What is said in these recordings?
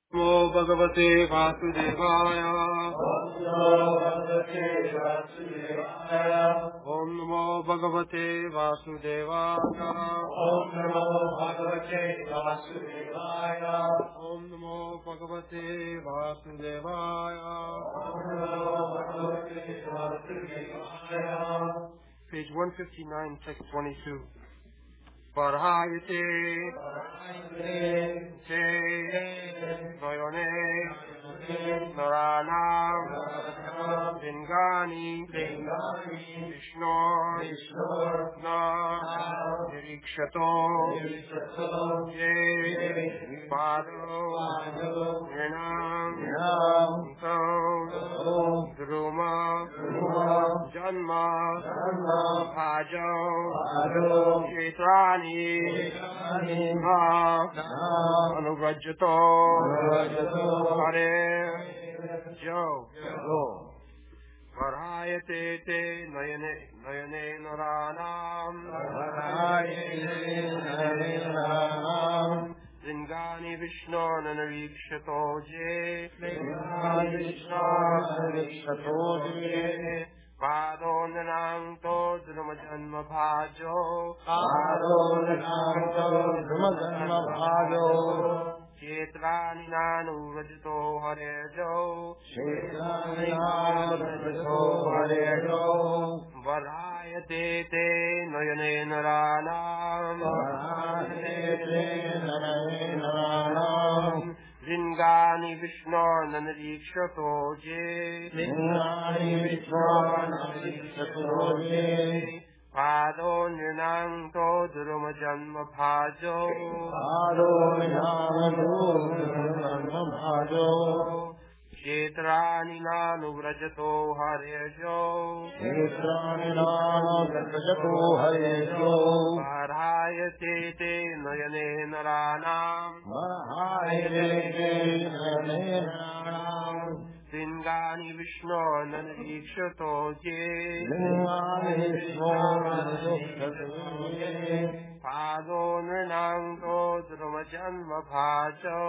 नमो भगवते वासुदेवाय। ओम नमो भगवते वासुदेवाय। ओम नमो भगवते वासुदेवाय। ओम नमो भगवते वासुदेवाय। Page 159, text 22. Parhayate te noyone naranam lingani Vishno na nirikshato ye pado nrinam so druma janma bhajo Chetrani Anuvrajyato Hare Jo Varhayate te Nayane Naranam Lingani Vishno Nanarikshato Je Pado Nananto Druma Janma Bhajo Chetrani Nanu Rajito Harejo Varhayate te Nayane Naranam Lingani Vishno Nanarikshato Je Pado Nyananto Druma Janma Bhajo Chetrani Nanu Vrajato Harejo Varhayate te Nayane Naranam Lingani Vishno Nanarikshato Je Pado Nyananto Druma Janma Bhajo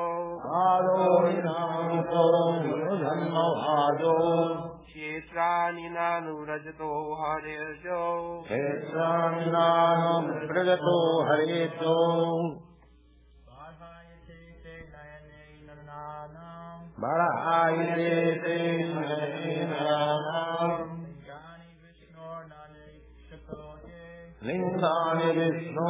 Chetrani Nanu Rajato Harejo Lingani Vishno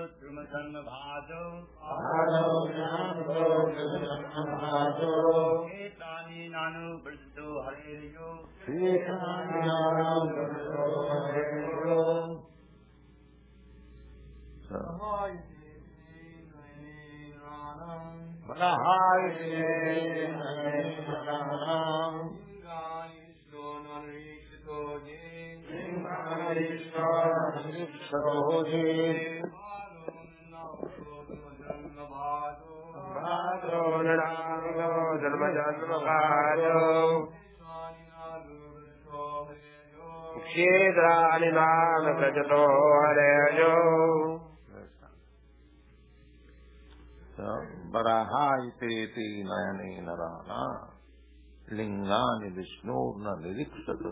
Drumajanma Bhajo Ketani Nanu Brajito Hareyo Kshetrani Nanu Brajito Hareyo. Varahayate nayane narana lingani vishnurna niriksato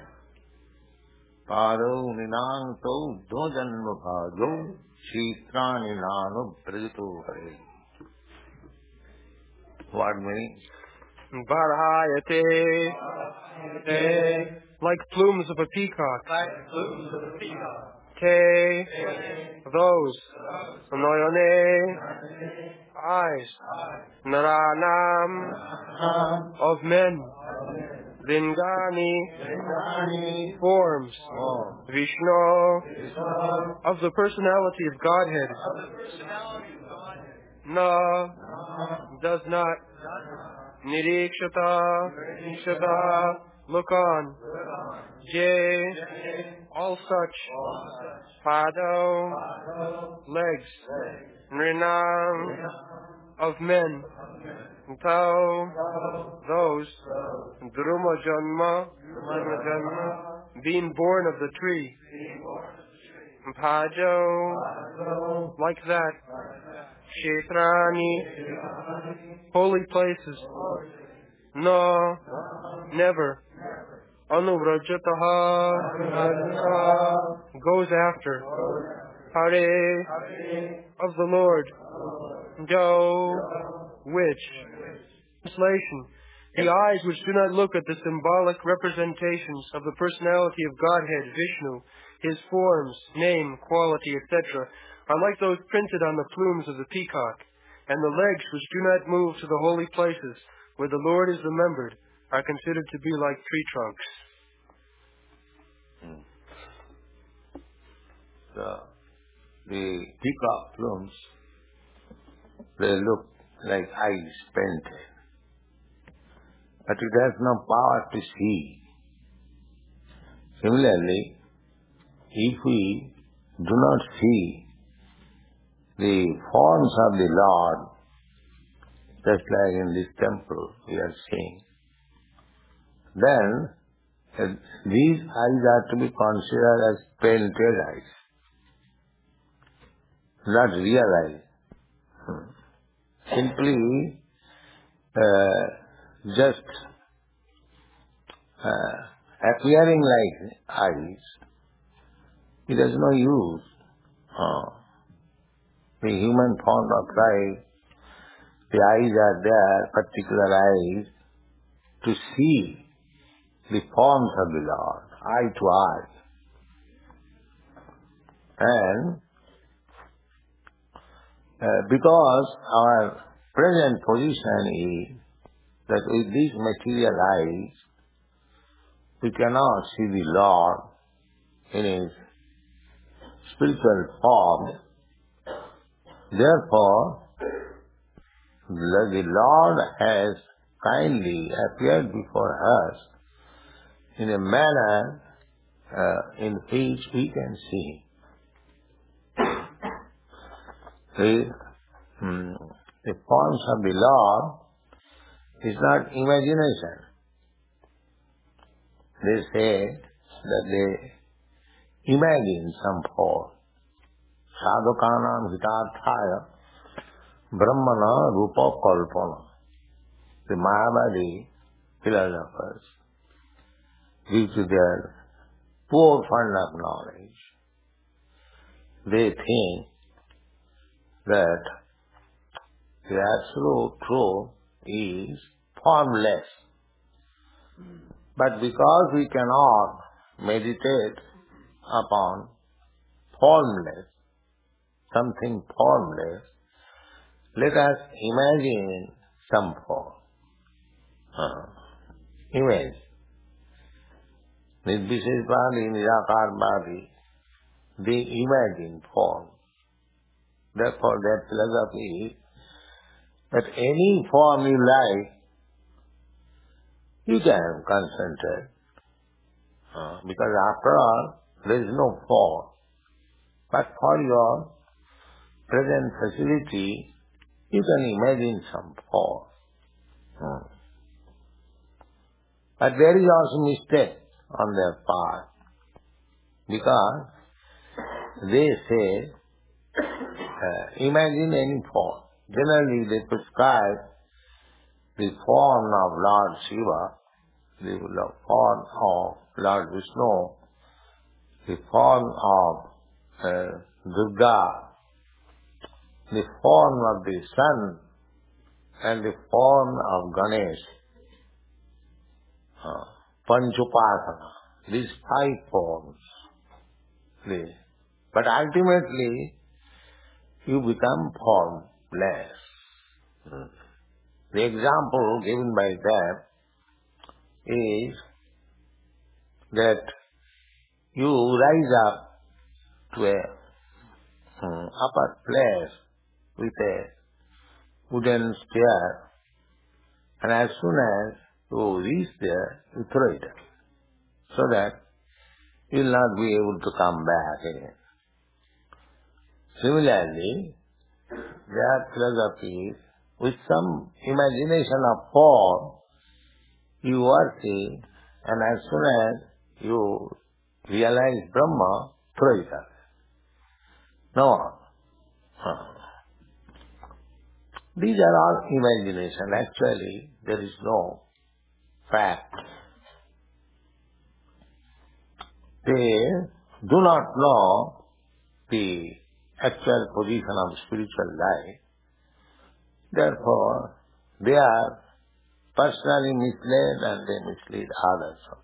pado ninanto dojanva bhajo kshetrani nanu brajito hare. What meaning? Varahayate, like plumes of a peacock. Te, those. Noyone, eyes. Naranam, of men. Lingani, forms. Vishnu, of the personality of Godhead. Na, does not. Nirikshata, look on. Jay, all such. Pado, legs. Nrinam, of men. Tao, those. Druma Janma, being born of the tree. Pajo, like that. Kshetrani, holy places. No, never. Anuvrajataha, goes after. Hare, of the Lord. Do, which. Translation. The eyes which do not look at the symbolic representations of the personality of Godhead, Vishnu, his forms, name, quality, etc., are like those printed on the plumes of the peacock, and the legs which do not move to the holy places, where the Lord is remembered, are considered to be like tree trunks. The peacock plumes, they look like eyes painted, but it has no power to see. Similarly, if we do not see the forms of the Lord, just like in this temple we are seeing, then these eyes are to be considered as painted eyes, not real eyes. Simply just appearing like eyes, it has no use. The human form of life, the eyes are there, particular eyes, to see the forms of the Lord, eye to eye. And because our present position is that with these material eyes, we cannot see the Lord in His spiritual form. Therefore, the Lord has kindly appeared before us in a manner in which we can see. The forms of the Lord is not imagination. They say that they imagine some form. Sadhukanam hitarthaya brahmana rupa kalpana. The Mayavadi philosophers, due to their poor fund of knowledge, they think that the absolute truth is formless. But because we cannot meditate upon formless, something formless, let us imagine some form. Image. Nirvisheshvadi, Nirakarvadi, they imagine form. Therefore, their philosophy is that any form you like, you can concentrate. Because after all, there is no form. But for your present facility, you can imagine some form. But there is also mistake on their part. Because they say, imagine any form. Generally they prescribe the form of Lord Shiva, the form of Lord Vishnu, the form of Durga, the form of the sun, and the form of Ganesh, Panchupasana, these 5 forms. But ultimately, you become formless. The example given by them is that you rise up to a upper place with a wooden stair, and as soon as you reach there, you throw it so that you will not be able to come back again. Similarly, their philosophy is, with some imagination of form, you worship, and as soon as you realize Brahma, throw it away. No. These are all imagination. Actually, there is no fact. They do not know the actual position of spiritual life. Therefore, they are personally misled and they mislead others also.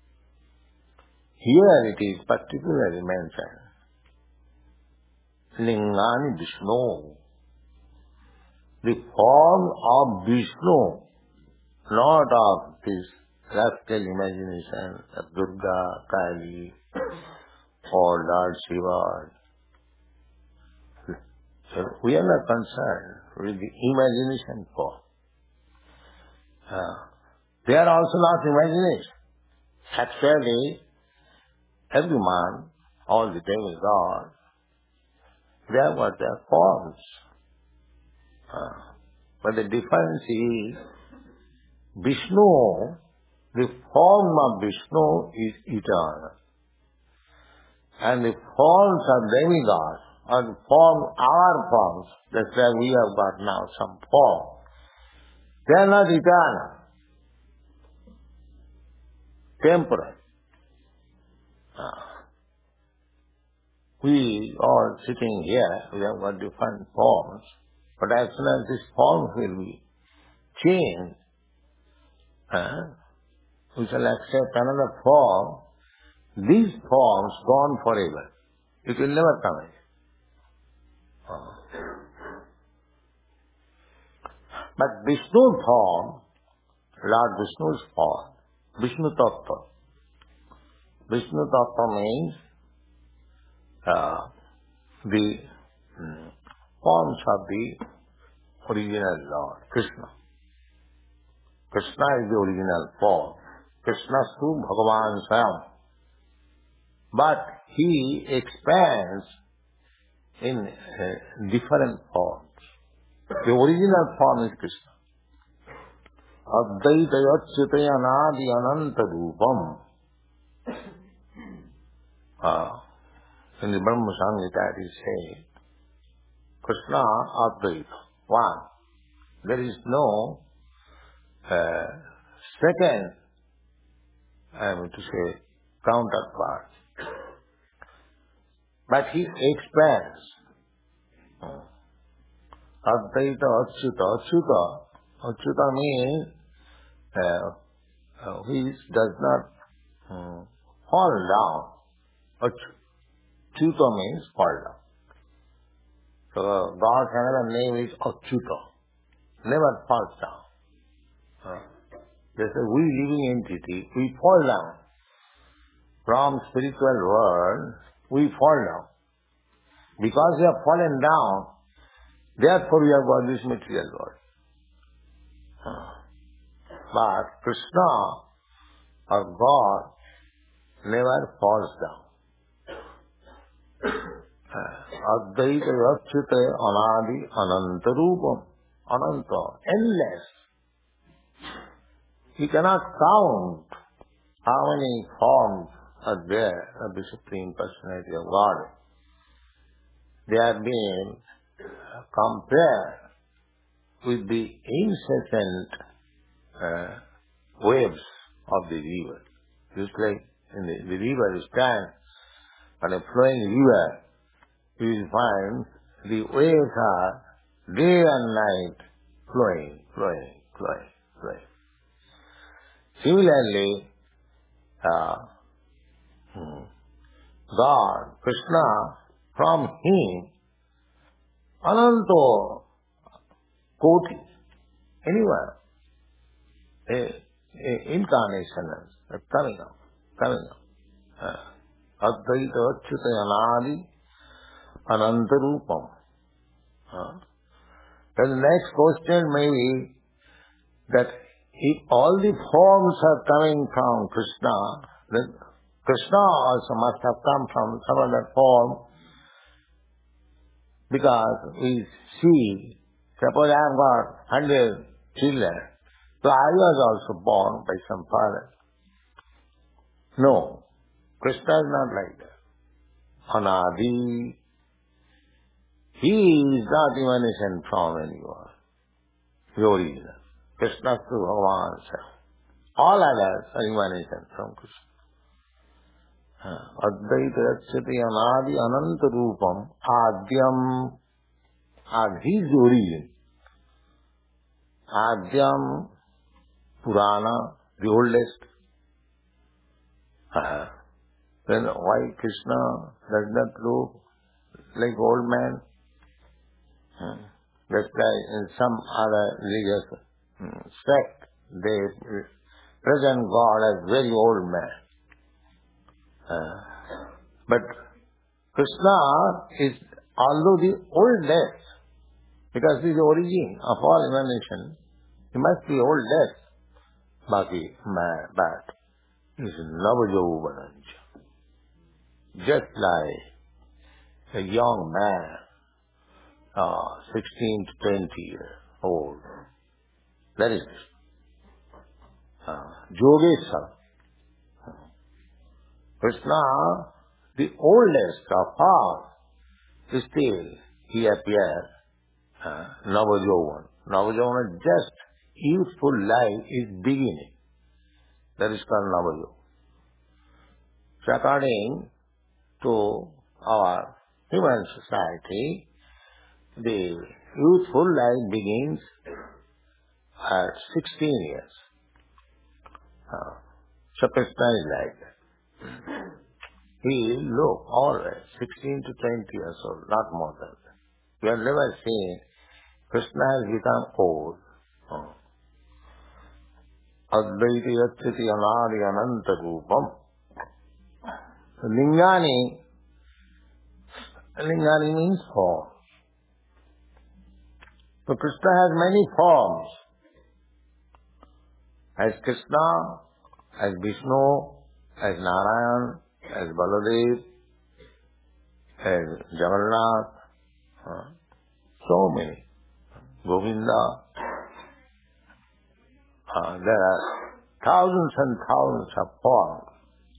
Here it is particularly mentioned, Lingani Vishnu, the form of Vishnu, not of this rascal imagination of Durga, Kali, or Lord Shiva. So we are not concerned with the imagination form. They are also not imagination. Actually, every man, all the demigods, they have got their forms. But the difference is, Vishnu, the form of Vishnu is eternal. And the forms of demigods, or the form, our forms, that's why we have got now some form, they are not eternal, temporal. We all sitting here, we have got different forms, but as soon as this form will be changed, we shall accept another form. These forms gone forever. It will never come again. But Vishnu form, Lord Vishnu's form, Vishnu Tattva. Vishnu Tattva means the forms of the original Lord, Krishna. Krishna is the original form. Krishna Stu Bhagavan Swayam. But he expands in different forms. The original form is Krishna. Advaita Yachyute Anadi Ananta Rupam. In the Brahma Samhita it is said, Krishna Advaita, one. There is no second, I mean to say, counterpart. But he expands. Advaita Achyuta. Achyuta means he does not fall down. Achyuta means fall down. So God's another name is Achyuta. Never falls down. Just as we living entity, we fall down. From spiritual world, we fall down. Because we have fallen down, therefore we have got this material world. But Krishna or God never falls down. Advaita Achyuta Anadi Ananta Rupam. Ananta, endless. You cannot count how many forms are there of the Supreme Personality of God. They are being compared with the incessant waves of the river. Just like in the river stands on a flowing river, you will find the waves are day and night flowing. Similarly, God, Krishna, from Him, Ananto Koti, anywhere, incarnations are coming up. Advaita Achyuta Anadi Anantarupam. Then the next question may be that if all the forms are coming from Krishna, then Krishna also must have come from some other form, because we see, suppose I have got 100 children, so I was also born by some father. No, Krishna is not like that. Anadi. He is not emanation from anyone. The original. Krishna to Bhagavan. All others are emanation from Krishna. Advaita Achyuta Anadi Ananta Rupam Adyam. He is the origin. Adyam Purana, the oldest. Then why Krishna does not look like old man? That's why in some other religious sect they present God as very old man. But Krishna is, although the oldest, because he is the origin of all emanation, he must be oldest. But he is Navajauvanancha. Just like a young man, 16 to 20 years old. That is Yogeshwar. Krishna, the oldest of all, still he appears Navajauvan. Navajauvan is just youthful life is beginning. That is called Navajauvan. So according to our human society, the youthful life begins at 16 years. So Krishna is like that. He look always 16 to 20 years old, not more than that. We have never seen Krishna has become old. Advaita Achyuta Anadi Ananta Rupam. Lingani means form. So Krishna has many forms. As Krishna, as Vishnu, as Narayan, as Baladev, as Jagannath, so many. Govinda. There are thousands and thousands of forms.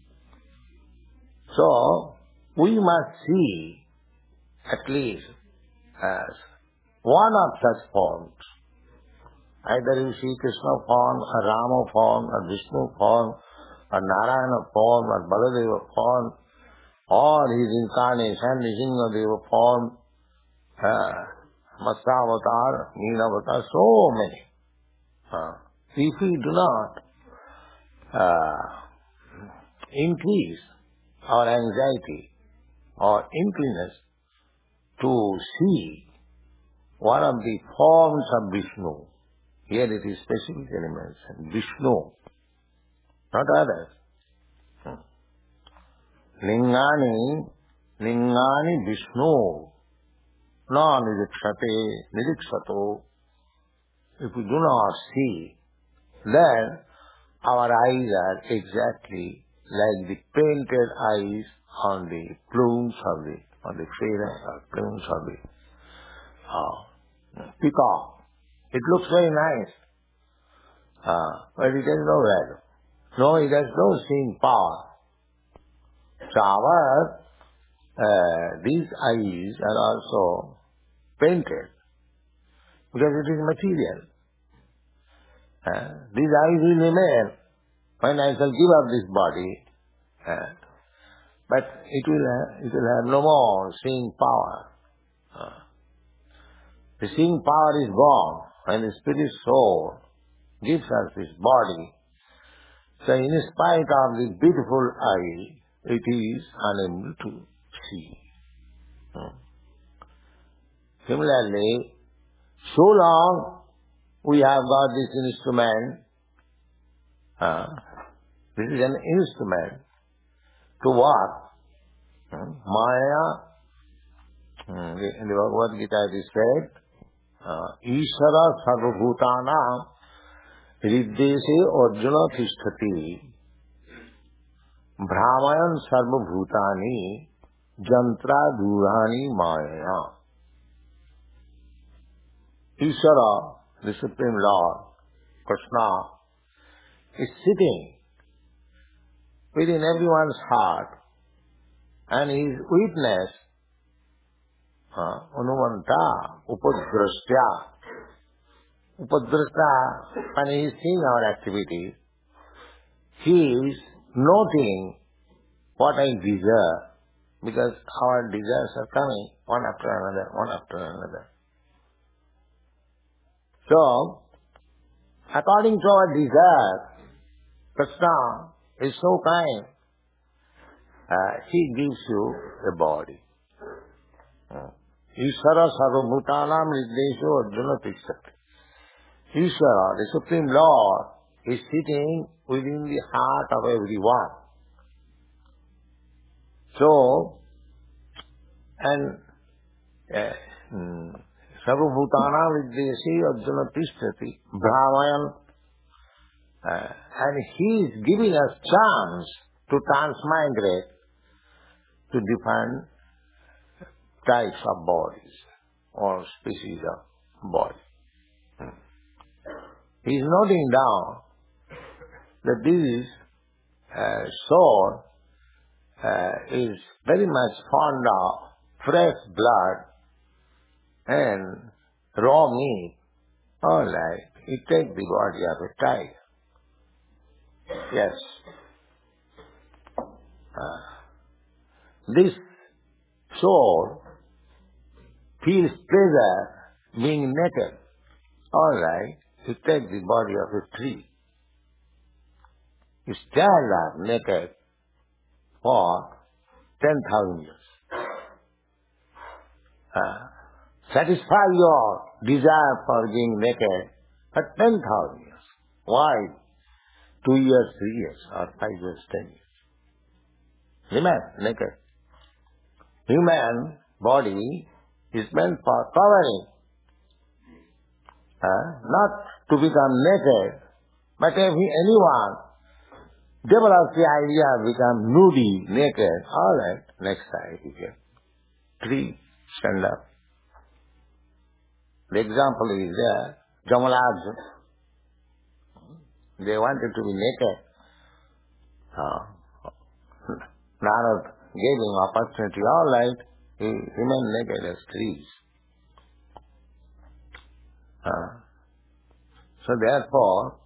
So, we must see at least as one of such forms. Either you see Krishna form, or Rama form, or Vishnu form, or Narayana form, or Baladeva form, or his incarnation, Nrsingadeva form, Matsavatar, Nilavatar, so many. If we do not increase our anxiety or inclination to see one of the forms of Vishnu. Here it is specifically mentioned, Vishnu, not others. Lingani Vishnu, na nidikshate. If we do not see, then our eyes are exactly like the painted eyes on the plumes of the feathers or plumes of the peacock. It looks very nice, but it has no value. No, it has no seeing power. So these eyes are also painted because it is material. These eyes will remain when I shall give up this body, but it will have no more seeing power. The seeing power is gone when the spirit soul gives us this body. So in spite of the beautiful eye, it is unable to see. Similarly, so long we have got this instrument, this is an instrument to what? Maya, in the Bhagavad Gita it is said, Ishvara sarvabhutana riddese arjuna tisthati brahmayan sarvabhutani jantra durani maya. Ishvara, the Supreme Lord, Krishna, is sitting within everyone's heart and he is witness, Anumanta, Upadrashta, when he is seeing our activities, he is noting what I desire, because our desires are coming one after another. So, according to our desire, Krishna is so kind. He gives you a body. Ishvara sarvabhutanam nirdesho arjuna tisthati. Ishvara, the Supreme Lord, is sitting within the heart of everyone. So, and sarvabhutanam nirdesho arjuna tisthati, Brahmayan, and he is giving us chance to transmigrate to different types of bodies or species of body. He is noting down that this soul is very much fond of fresh blood and raw meat. All right, he takes the body of a tiger. Yes. This soul feels pleasure being naked. All right, you take the body of a tree. You stand up naked for 10,000 years. Satisfy your desire for being naked for 10,000 years. Why? 2 years, 3 years, or 5 years, 10 years. Remain naked. Human body is meant for covering, not to become naked. But if anyone develops the idea of become nudie, naked, all right, next time you get tree, stand up. The example is there, Jamalajuna. They wanted to be naked. Narad gave him opportunity, all right, he remained naked as trees. So therefore,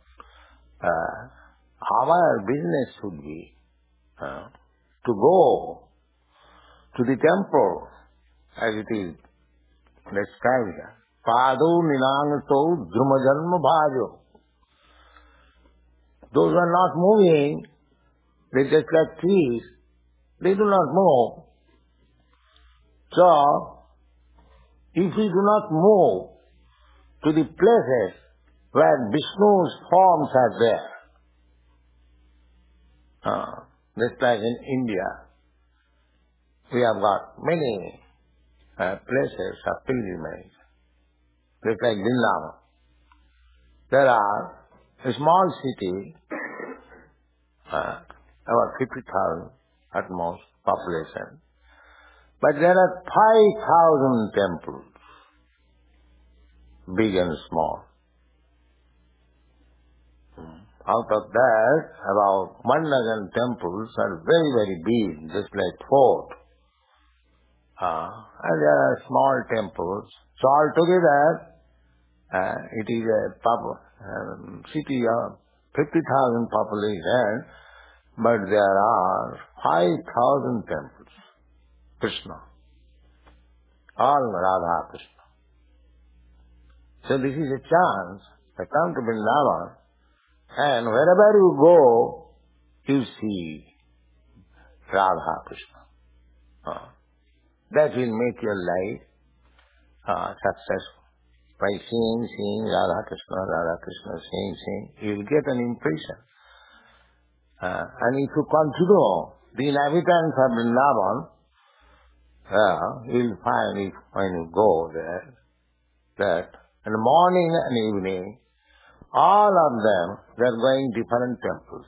our business should be to go to the temple as it is described here. Pado ninangato dhrumajanma bhajo. Those who are not moving, they just like trees. They do not move. So, if we do not move to the places where Vishnu's forms are there, just like in India, we have got many places of pilgrimage, just like Vrindavan. There are a small city, about 50,000 at most population, but there are 5,000 temples, big and small. Out of that, about 1,000 temples are very, very big, just like fort. And there are small temples. So altogether, it is a city of 50,000 population, but there are 5,000 temples. Krishna. All Radha Krishna. So this is a chance to come to Vrindavan, and wherever you go, you see Radha Krishna. That will make your life successful. By seeing Radha Krishna, seeing, you will get an impression. And if you consider the inhabitants of Vrindavan, you will find when you go there, that in the morning and evening, all of them, they are going different temples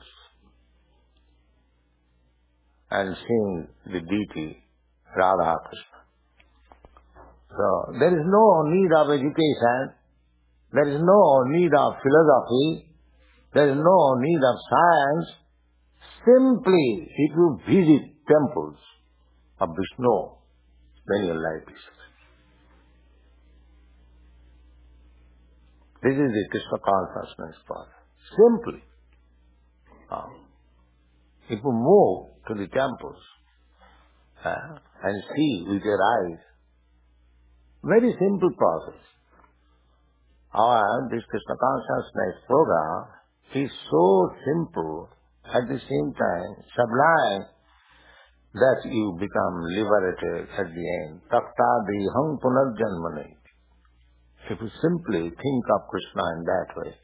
and seeing the deity, Radha Krishna. So, there is no need of education, there is no need of philosophy, there is no need of science. Simply, if you visit temples of Vishnu, then your life is successful. This is the Krishna consciousness part. Simply. If you move to the temples and see with your eyes, very simple process. However, this Krishna consciousness program is so simple, at the same time sublime, that you become liberated at the end. Takta diham punarjanmane. If you simply think of Krishna in that way.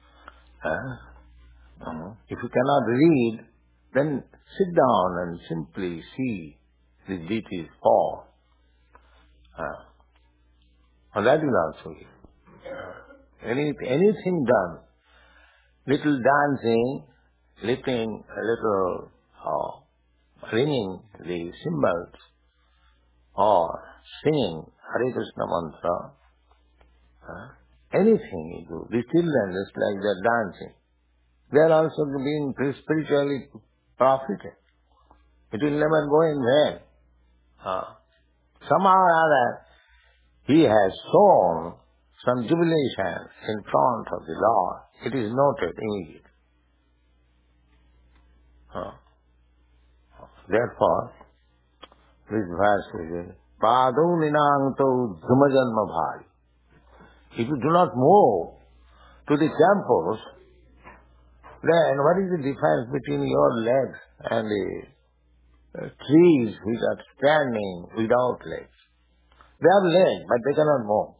If you cannot read, then sit down and simply see the deity's form. And that is also it. Anything done, little dancing, little ringing the cymbals, or singing Hare Krishna mantra, anything you do, the children just like they are dancing, they are also being spiritually profited. It will never go in vain. Somehow or other, he has shown some jubilation in front of the Lord. It is noted immediately. Therefore, this verse is Padu Ninangto Dhumajanma Bhari. If you do not move to the temples, then what is the difference between your legs and the trees which are standing without legs? They have legs, but they cannot move.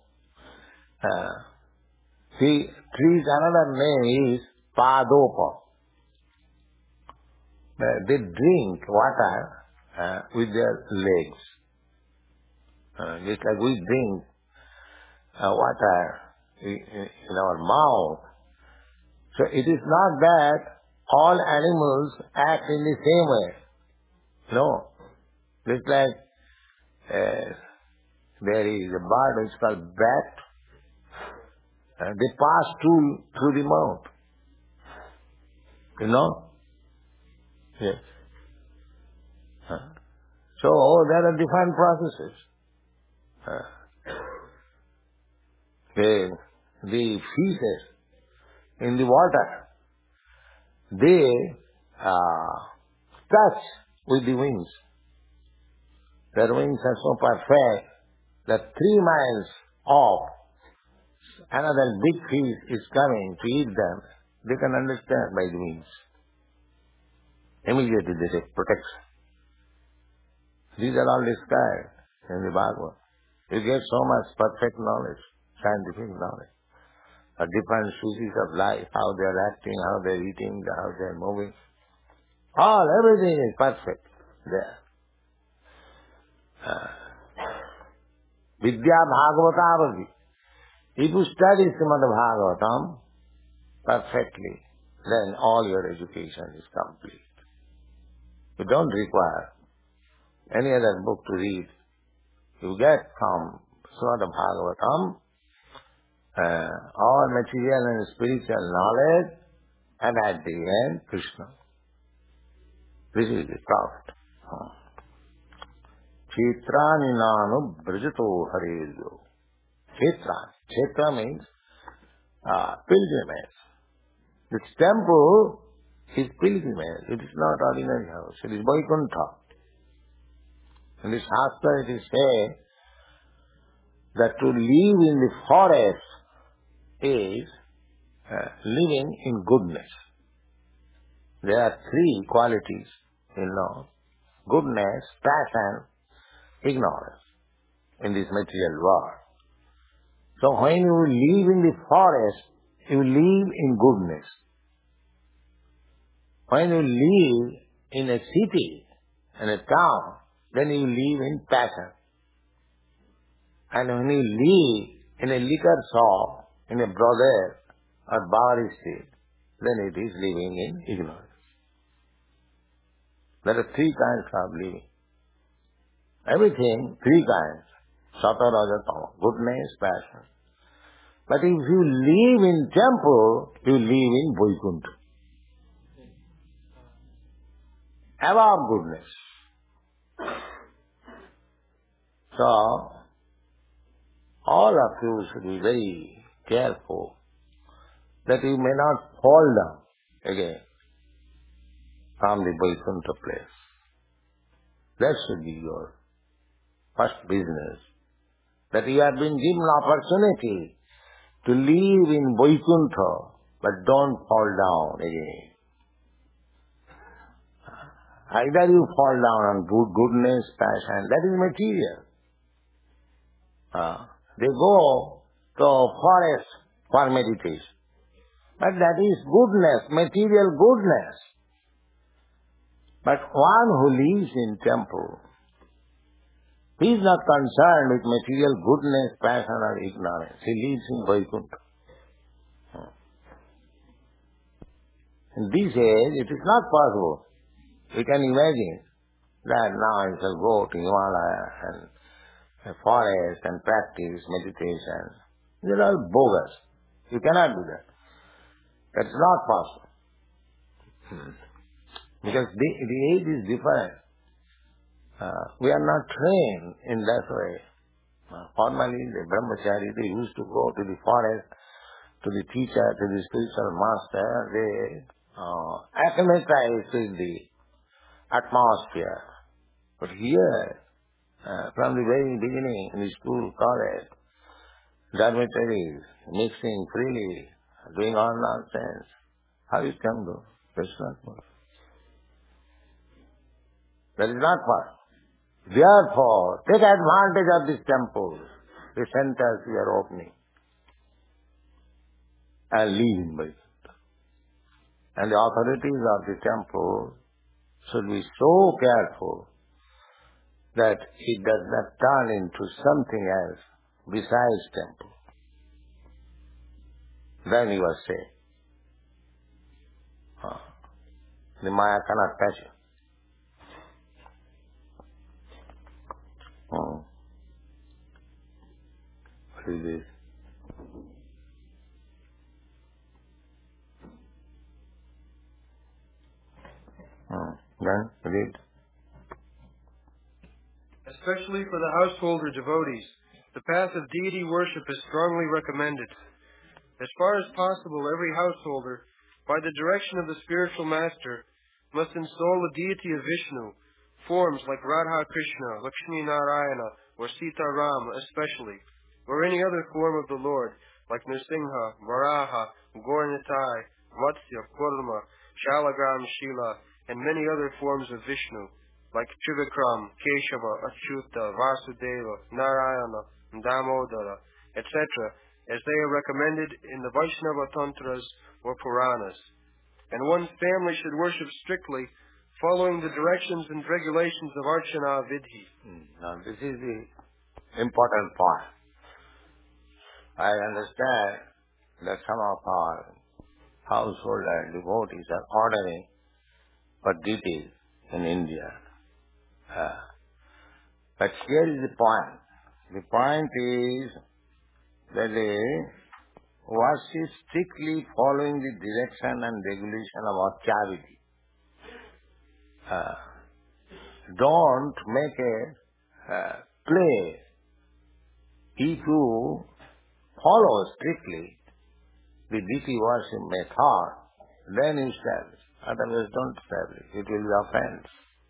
See, trees, another name is Padopa. They drink water with their legs. Just like we drink water in our mouth. So it is not that all animals act in the same way. No. Just like there is a bird which is called bat. They pass through the mouth. You know? Yes. So there are different processes. The fishes in the water, they touch with the wings. Their wings are so perfect that 3 miles off, another big fish is coming to eat them. They can understand by the wings. Immediately they take protection. These are all described in the Bhagavad. You get so much perfect knowledge, scientific knowledge, of different species of life, how they are acting, how they are eating, how they are moving. Everything is perfect there. Vidya Bhagavatavadi. If you study Srimad Bhagavatam perfectly, then all your education is complete. You don't require any other book to read. You get from Srimad Bhagavatam all material and spiritual knowledge, and at the end, Krishna. This is the profit. Kshetrani nanu brajato harejo. Kshetra means pilgrimage. This temple is pilgrimage. It is not ordinary house. It is Vaikuntha. In this Shastra it is said that to live in the forest is living in goodness. There are three qualities in law: goodness, passion, ignorance in this material world. So when you live in the forest, you live in goodness. When you live in a city, in a town, then you live in passion. And when you live in a liquor shop, in a brothel or bar street, then it is living in ignorance. There are three kinds of living. Everything, three kinds. Sattva, Raja, Tama. Goodness, passion. But if you live in temple, you live in Vaikuntha. Above goodness. So, all of you should be very careful that you may not fall down again from the Vaikuntha place. That should be your first business. That you have been given opportunity to live in Vaikuntha, but don't fall down again. Either you fall down on goodness, passion, that is material. They go to forest for meditation. But that is goodness, material goodness. But one who lives in temple, he is not concerned with material goodness, passion or ignorance. He lives in Vaikuntha. In this age, it is not possible. You can imagine that now I shall go to Himalaya and a forest and practice meditation. These are all bogus. You cannot do that. That's not possible. Because the age is different. We are not trained in that way. Formally, the brahmachari, they used to go to the forest, to the teacher, to the spiritual master. They acclimatize with the atmosphere. But here, from the very beginning, in the school, college, dormitories, mixing freely, doing all nonsense, how you can do? That's not possible. That is not possible. Therefore, take advantage of this temple, the centers we are opening, and live in Vaikuntha. And the authorities of the temple should be so careful that it does not turn into something else besides temple. Then you are safe. The Maya cannot touch you. What is this? Then read. Especially for the householder devotees, the path of deity worship is strongly recommended. As far as possible, every householder, by the direction of the spiritual master, must install the deity of Vishnu, forms like Radha Krishna, Lakshmi Narayana, or Sita Ram especially, or any other form of the Lord, like Nrsimha, Varaha, Gaurnitai, Vatsya, Kurma, Shalagram Shila, and many other forms of Vishnu, like Trivikram, Keshava, Achyuta, Vasudeva, Narayana, Damodara, etc., as they are recommended in the Vaishnava Tantras or Puranas. And one's family should worship strictly, following the directions and regulations of Archana Vidhi. Now this is the important point. I understand that some of our household and devotees are ordering for deities in India. But here is the point. The point is that they worship strictly following the direction and regulation of Acharya. Don't make a play. If you follow strictly the deity worship method, then you establish. Otherwise don't establish. It will be offense.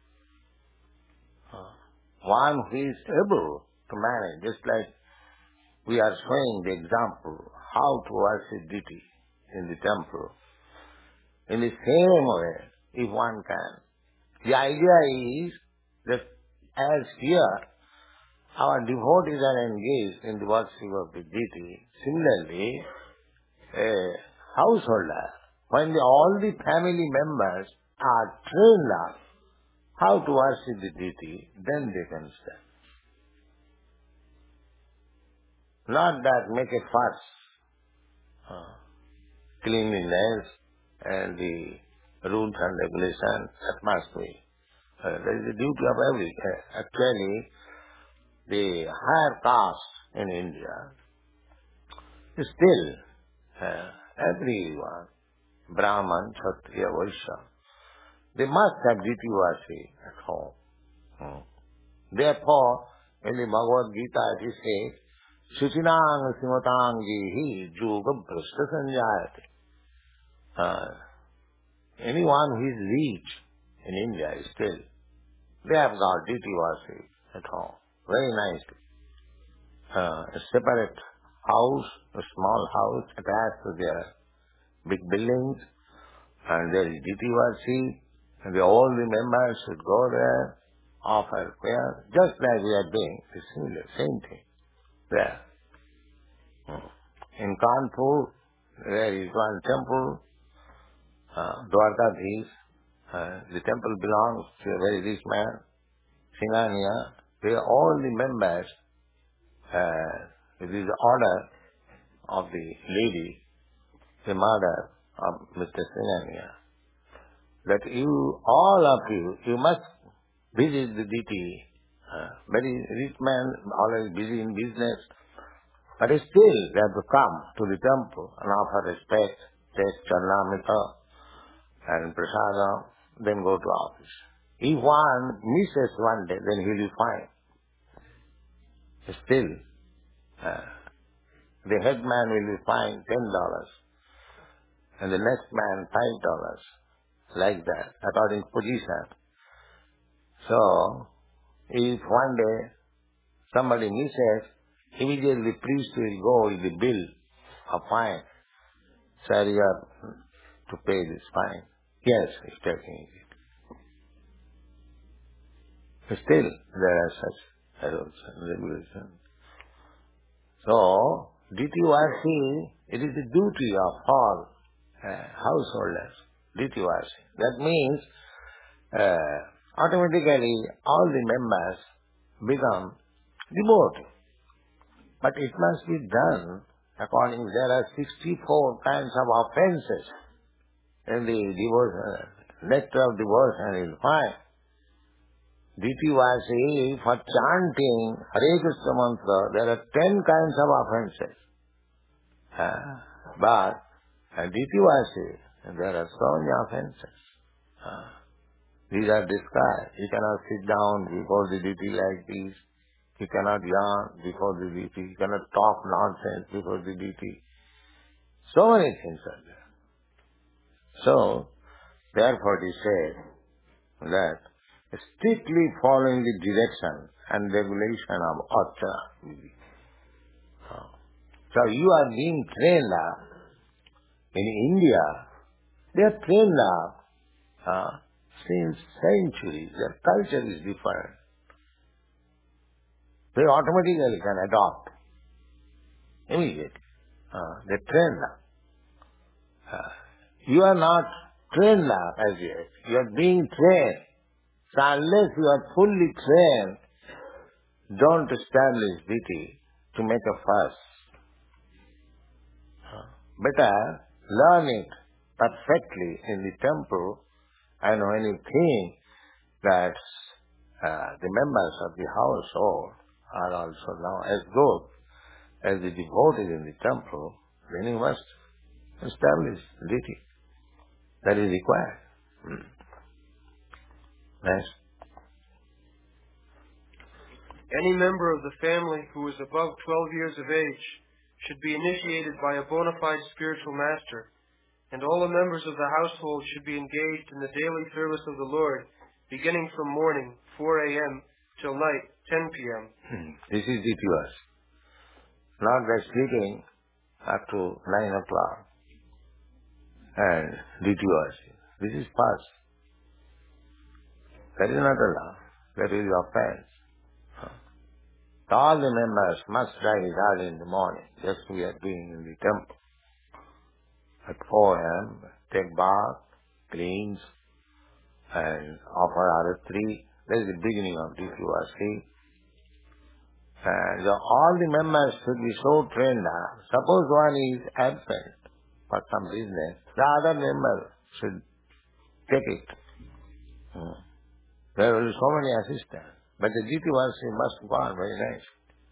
One who is able to manage, just like we are showing the example how to worship deity in the temple. In the same way, if one can. The idea is that as here, our devotees are engaged in the worship of the deity. Similarly, a householder, when all the family members are trained up how to worship the deity, then they can stand. Not that make a fuss. Cleanliness and the rules and regulations, that must be. That is the duty of every. Actually, the higher caste in India is still everyone, Brahman, Kshatriya, Vaishya, they must have deity worship at home. Therefore, in the Bhagavad Gita it says, Suchinang Simatangihi Juga Brashta Sanjayate. Anyone who is rich in India is still, they have got deity worship at home. Very nicely. A separate house, a small house attached to their big buildings, and there is deity worship, and all the members should go there, offer prayer, just like we are doing, the same thing. There. In Kanpur, there is one temple, Dwarkadhish. The temple belongs to a very rich man, Singhania. They are all the members, it is the order of the lady, the mother of Mr. Singhania, that you, all of you, you must visit the deity. Very rich man, always busy in business, but still they have to come to the temple and offer respect, take charnamrita and prasadam, then go to office. If one misses one day, then he will be fine. Still, the headman will be fined $10 and the next man $5, like that, according to position. So, if one day somebody misses, immediately the priest will go with the bill of fine. Sir, you have to pay this fine. Yes, he's taking it. Still, there are such rules and regulations. So, deity worship, it is the duty of all householders, deity worship. That means, automatically all the members become devoted. But it must be done according, there are 64 kinds of offenses in the devotion, nectar of devotion is fine. Deity worship, for chanting Hare Krishna mantra, there are 10 kinds of offenses. But deity worship, there are so many offenses. These are described. You cannot sit down before the deity like this. You cannot yawn before the deity. You cannot talk nonsense before the deity. So many things are there. So, therefore it is said that strictly following the direction and regulation of Acharya. So you are being trained up. In India, they are trained up since centuries. Their culture is different. They automatically can adopt immediately. They trained up. You are not trained up as yet. You are being trained. So unless you are fully trained, don't establish deity to make a fuss. Better learn it perfectly in the temple, and when you think that the members of the household are also now as good as the devotees in the temple, then you must establish deity. That is required. Next. Any member of the family who is above 12 years of age should be initiated by a bona fide spiritual master, and all the members of the household should be engaged in the daily service of the Lord, beginning from morning, 4 a.m., till night, 10 p.m. This is rituals. Not by sleeping up to 9 o'clock and rituals. This is fast. That is not allowed. That is offense. All the members must rise early in the morning, just we are doing in the temple. At 4 a.m., take bath, cleanse, and offer aratri. That is the beginning of Dithyavasi. And all the members should be so trained up. Suppose one is absent for some business, the other member should take it. There will be so many assistants. But the Dithyavasi must go on very nice.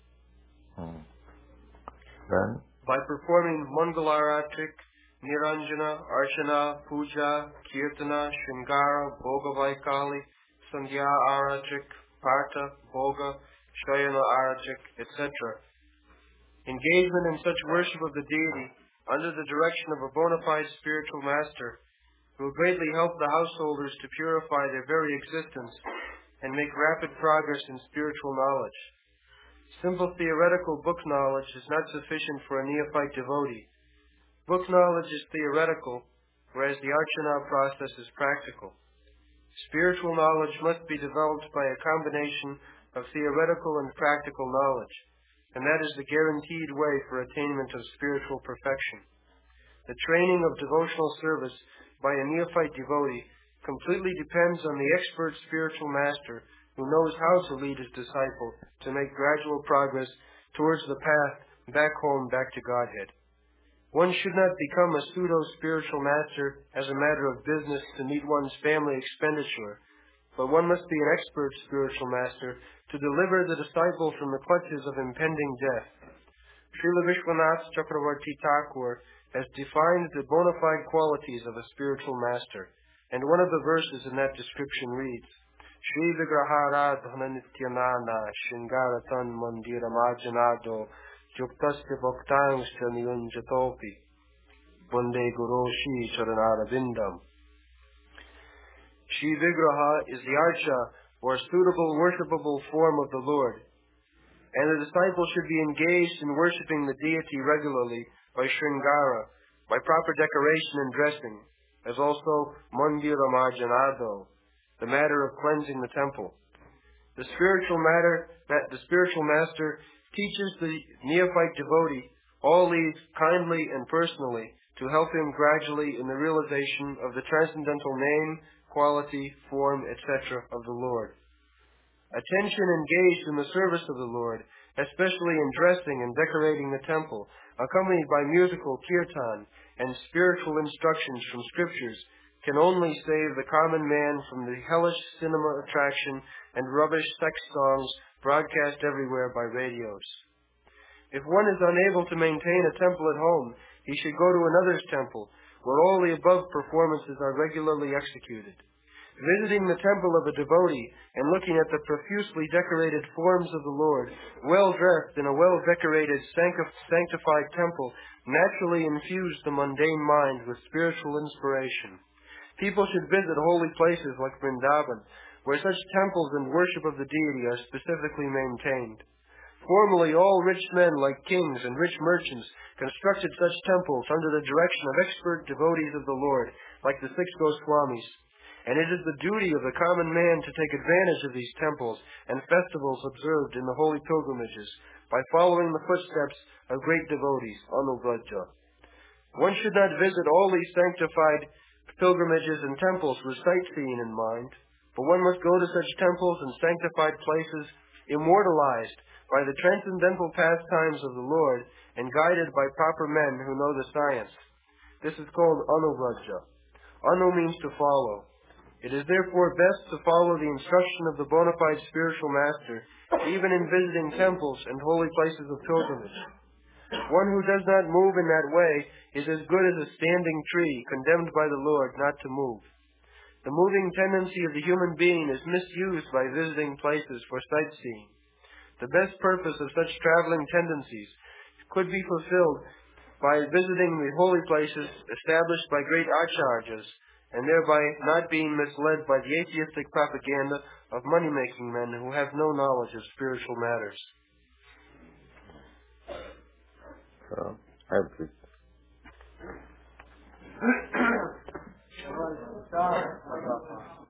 Then? By performing Mangalartik, Niranjana, Archana, Puja, Kirtana, Shringara, Bhoga Vaikali, Sandhya Aratik, Partha, Bhoga, Shayana Aratik, etc. Engagement in such worship of the deity under the direction of a bona fide spiritual master will greatly help the householders to purify their very existence and make rapid progress in spiritual knowledge. Simple theoretical book knowledge is not sufficient for a neophyte devotee. Book knowledge is theoretical, whereas the archana process is practical. Spiritual knowledge must be developed by a combination of theoretical and practical knowledge, and that is the guaranteed way for attainment of spiritual perfection. The training of devotional service by a neophyte devotee completely depends on the expert spiritual master who knows how to lead his disciple to make gradual progress towards the path back home, back to Godhead. One should not become a pseudo-spiritual master as a matter of business to meet one's family expenditure, but one must be an expert spiritual master to deliver the disciple from the clutches of impending death. Srila Vishwanath Chakravarti Thakur has defined the bona fide qualities of a spiritual master, and one of the verses in that description reads, Shri Vigraharadhana Nityanana Shringaratan Mandiramajanado Yuktasya Bhaktangscha Niyunjatopi Bunde Guroshi Charanarabindam. Shri Vigraha is the archa, or suitable worshipable form of the Lord, and the disciple should be engaged in worshipping the deity regularly by Shringara, by proper decoration and dressing, as also Mandira Marjanado, the matter of cleansing the temple. The spiritual master teaches the neophyte devotee all these kindly and personally to help him gradually in the realization of the transcendental name, quality, form, etc. of the Lord. Attention engaged in the service of the Lord, especially in dressing and decorating the temple, accompanied by musical kirtan and spiritual instructions from scriptures, can only save the common man from the hellish cinema attraction and rubbish sex songs broadcast everywhere by radios. If one is unable to maintain a temple at home, he should go to another's temple, where all the above performances are regularly executed. Visiting the temple of a devotee and looking at the profusely decorated forms of the Lord, well dressed in a well-decorated, sanctified temple, naturally infuse the mundane mind with spiritual inspiration. People should visit holy places like Vrindavan, where such temples and worship of the deity are specifically maintained. Formerly, all rich men, like kings and rich merchants, constructed such temples under the direction of expert devotees of the Lord, like the 6 Goswamis. And it is the duty of the common man to take advantage of these temples and festivals observed in the holy pilgrimages, by following the footsteps of great devotees, Anuvraja. One should not visit all these sanctified pilgrimages and temples with sightseeing in mind, but one must go to such temples and sanctified places immortalized by the transcendental pastimes of the Lord and guided by proper men who know the science. This is called Anuvraja. Anu means to follow. It is therefore best to follow the instruction of the bona fide spiritual master, even in visiting temples and holy places of pilgrimage. One who does not move in that way is as good as a standing tree, condemned by the Lord not to move. The moving tendency of the human being is misused by visiting places for sightseeing. The best purpose of such traveling tendencies could be fulfilled by visiting the holy places established by great acharyas, and thereby not being misled by the atheistic propaganda of money-making men who have no knowledge of spiritual matters.